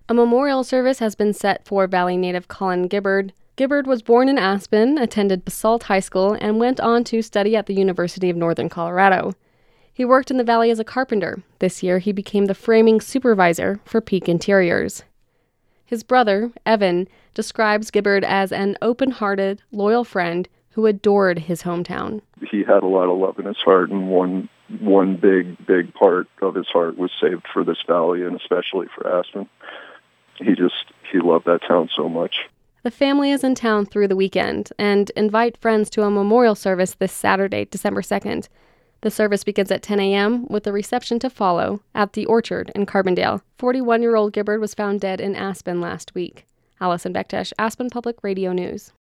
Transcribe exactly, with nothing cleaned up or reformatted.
A memorial service has been set for Valley native Colin Gibbard. Gibbard was born in Aspen, attended Basalt High School, and went on to study at the University of Northern Colorado. He worked in the Valley as a carpenter. This year, he became the framing supervisor for Peak Interiors. His brother, Evan, describes Gibbard as an open-hearted, loyal friend who adored his hometown. He had a lot of love in his heart, and one one big, big part of his heart was saved for this valley, and especially for Aspen. He just, he loved that town so much. The family is in town through the weekend and invite friends to a memorial service this Saturday, December second. The service begins at ten a.m. with a reception to follow at the Orchard in Carbondale. forty-one-year-old Gibbard was found dead in Aspen last week. Allison Bektesh, Aspen Public Radio News.